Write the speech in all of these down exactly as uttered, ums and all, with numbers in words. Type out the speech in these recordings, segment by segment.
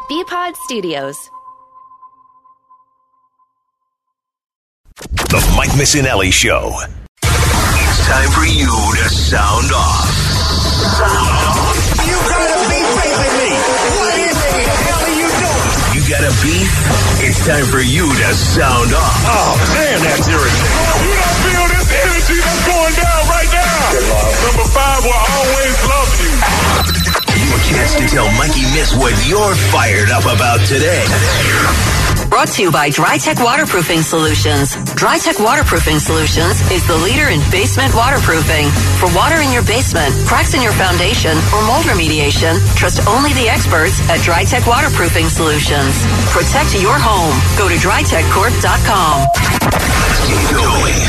B-Pod Studios. The Mike Missinelli Show. It's time for you to sound off. Sound off. You gotta be facing me. What in the hell are you doing? You got a beef? It's time for you to sound off. Oh, man, that's irritating. Oh, you don't feel this energy that's going down right now. Number five will always love you. Your chance to tell Mikey Miss what you're fired up about today. Brought to you by DryTech Waterproofing Solutions. DryTech Waterproofing Solutions is the leader in basement waterproofing. For water in your basement, cracks in your foundation, or mold remediation, trust only the experts at DryTech Waterproofing Solutions. Protect your home. Go to dry tech corp dot com. Keep going.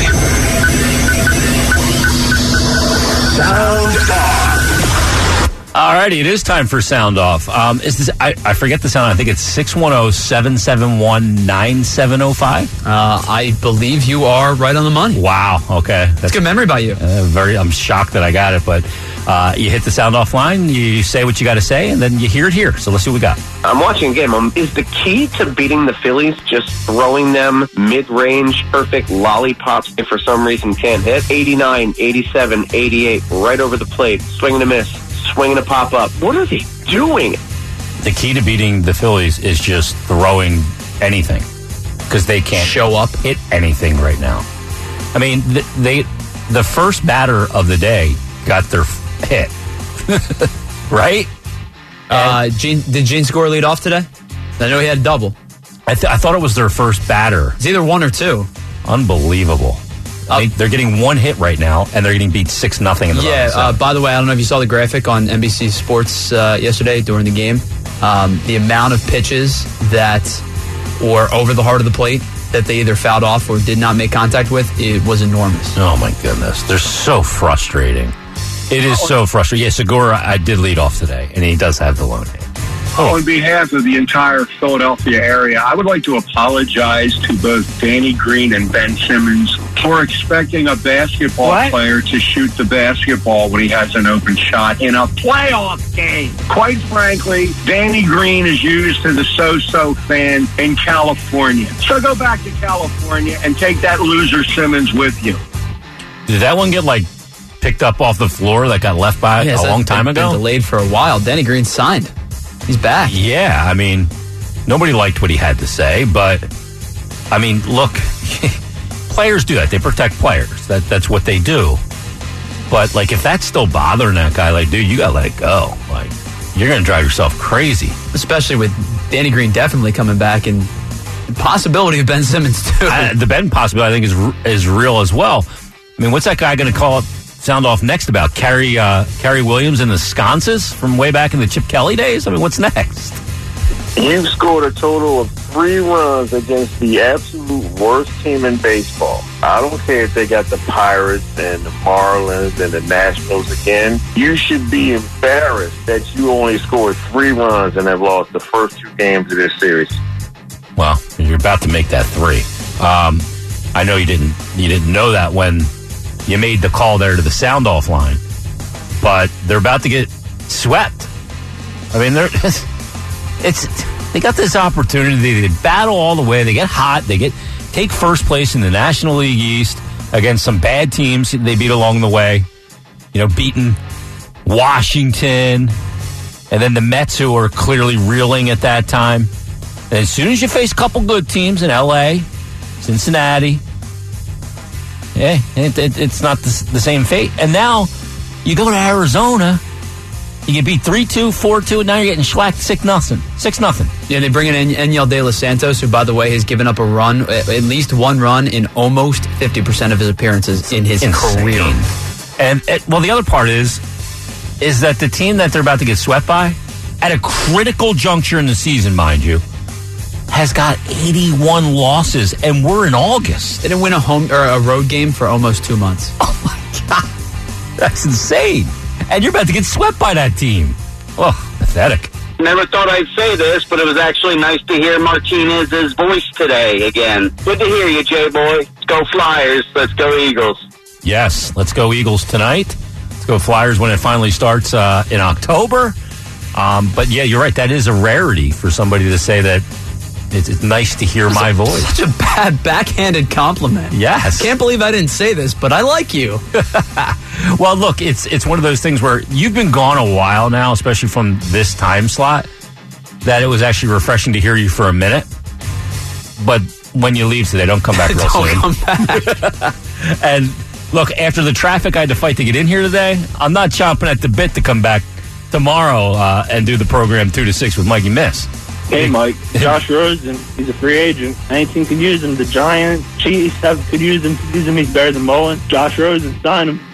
Sound off. All righty, it is time for Sound Off. Um, is this? I, I forget the sound. I think it's six one zero, seven seven one, nine seven zero five. Uh, I believe you are right on the money. Wow. Okay, that's good memory by you. Uh, very. I'm shocked that I got it, but uh, you hit the Sound Off line. You say what you got to say, and then you hear it here. So let's see what we got. I'm watching a game. Um, is the key to beating the Phillies just throwing them mid-range, perfect lollipops if for some reason can't hit? eighty-nine, eighty-seven, eighty-eight, right over the plate, swinging a miss. Swinging a pop-up. What are they doing? The key to beating the Phillies is just throwing anything because they can't show up, hit anything right now. I mean, th- they the first batter of the day got their f- hit, right? Uh, Gene, did Gene score lead off today? I know he had a double. I, th- I thought it was their first batter. It's either one or two. Unbelievable. They, they're getting one hit right now, and they're getting beat six nothing in the Yeah, uh, by the way, I don't know if you saw the graphic on N B C Sports uh, yesterday during the game. Um, the amount of pitches that were over the heart of the plate that they either fouled off or did not make contact with, it was enormous. Oh, my goodness. They're so frustrating. It is so frustrating. Yeah, Segura, I did lead off today, and he does have the lone hit. Oh. On behalf of the entire Philadelphia area, I would like to apologize to both Danny Green and Ben Simmons for expecting a basketball what? player to shoot the basketball when he has an open shot in a playoff game. Quite frankly, Danny Green is used to the so-so fan in California. So go back to California and take that loser Simmons with you. Did that one get, like, picked up off the floor that got left by yeah, a long time been, ago? Been delayed for a while. Danny Green signed. He's back. Yeah, I mean, nobody liked what he had to say, but, I mean, look, players do that. They protect players. That That's what they do. But, like, if that's still bothering that guy, like, dude, you got to let it go. Like, you're going to drive yourself crazy. Especially with Danny Green definitely coming back and the possibility of Ben Simmons, too. Uh, the Ben possibility, I think, is is real as well. I mean, what's that guy going to call it? Sound off next about Carrie uh, Carrie Williams and the sconces from way back in the Chip Kelly days? I mean, what's next? You've scored a total of three runs against the absolute worst team in baseball. I don't care if they got the Pirates and the Marlins and the Nationals again. You should be embarrassed that you only scored three runs and have lost the first two games of this series. Well, you're about to make that three. Um, I know you didn't you didn't know that when you made the call there to the sound off line, but they're about to get swept. I mean, they're it's they got this opportunity. They battle all the way. They get hot. They get take first place in the National League East against some bad teams they beat along the way. You know, beating Washington, and then the Mets, who are clearly reeling at that time. And as soon as you face a couple good teams in L A, Cincinnati, yeah, it, it, it's not the, the same fate. And now you go to Arizona, you get beat three two, four two, and now you're getting schwacked six nothing. six nothing. Yeah, they bring in Enyel De Los Santos, who, by the way, has given up a run, at least one run in almost fifty percent of his appearances in his Insane. career. And, it, well, the other part is, is that the team that they're about to get swept by, at a critical juncture in the season, mind you, has got eighty-one losses, and we're in August. They didn't win a home or a road game for almost two months. Oh my God, that's insane! And you're about to get swept by that team. Oh, pathetic. Never thought I'd say this, but it was actually nice to hear Martinez's voice today again. Good to hear you, J-Boy. Let's go Flyers. Let's go Eagles. Yes, let's go Eagles tonight. Let's go Flyers when it finally starts uh, in October. Um, but yeah, you're right. That is a rarity for somebody to say that it's, it's nice to hear my a, voice. Such a bad backhanded compliment. Yes. Can't believe I didn't say this, but I like you. Well, look, it's it's one of those things where you've been gone a while now, especially from this time slot, that it was actually refreshing to hear you for a minute. But when you leave today, don't come back real don't soon. come back. And look, after the traffic I had to fight to get in here today, I'm not chomping at the bit to come back tomorrow uh, and do the program two to six with Mikey Miss. Hey, Mike. Josh Rosen, he's a free agent. Any team could use him. The Giants, Chiefs have, could use him. Use him. He's better than Mullen. Josh Rosen, sign him.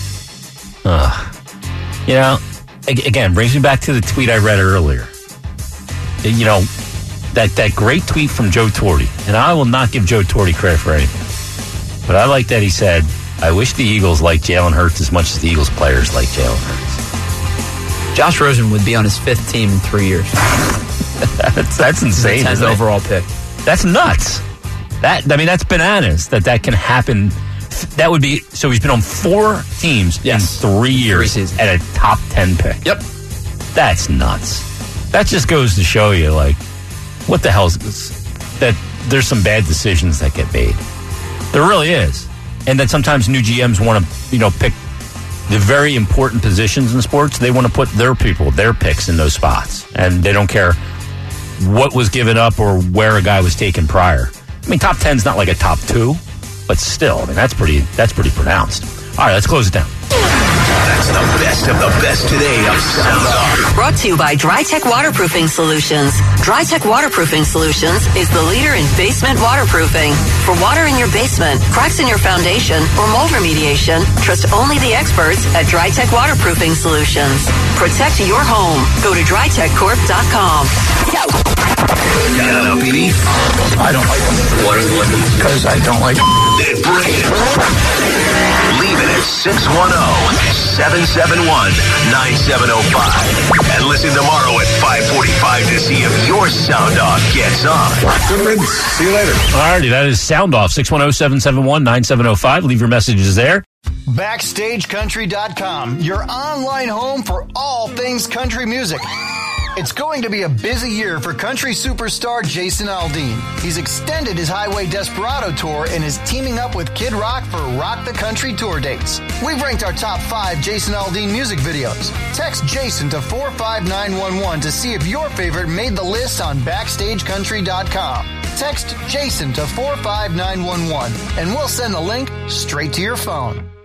Uh, you know, again, brings me back to the tweet I read earlier. You know, that, that great tweet from Joe Torre. And I will not give Joe Torre credit for anything. But I like that he said, I wish the Eagles liked Jalen Hurts as much as the Eagles players like Jalen Hurts. Josh Rosen would be on his fifth team in three years. that's, that's insane. tenth overall pick. That's nuts. That I mean, that's bananas that that can happen. That would be, so he's been on four teams yes. in three years three at a top ten pick. Yep. That's nuts. That just goes to show you, like, what the hell is this? That there's some bad decisions that get made. There really is. And that sometimes new G Ms want to, you know, pick the very important positions in sports. They want to put their people, their picks in those spots. And they don't care what was given up or where a guy was taken prior. I mean, top ten's not like a top two, but still, I mean, that's pretty that's pretty pronounced. All right, let's close it down. That's the best of the best today of Sound Off. Brought to you by DryTech Waterproofing Solutions. DryTech Waterproofing Solutions is the leader in basement waterproofing. For water in your basement, cracks in your foundation, or mold remediation, trust only the experts at DryTech Waterproofing Solutions. Protect your home. Go to dry tech corp dot com. Got an beef? I don't like them. What is it? Because I don't like them. Then bring it. Leave it at six one zero, seven seven one, nine seven zero five. And listen tomorrow at five forty-five to see if your sound off gets on. Good riddance. See you later. All righty, that is Sound Off, six one zero, seven seven one, nine seven zero five. Leave your messages there. Backstage Country dot com, your online home for all things country music. It's going to be a busy year for country superstar Jason Aldean. He's extended his Highway Desperado tour and is teaming up with Kid Rock for Rock the Country tour dates. We've ranked our top five Jason Aldean music videos. Text Jason to four five nine one one to see if your favorite made the list on Backstage Country dot com. Text Jason to four five nine one one and we'll send the link straight to your phone.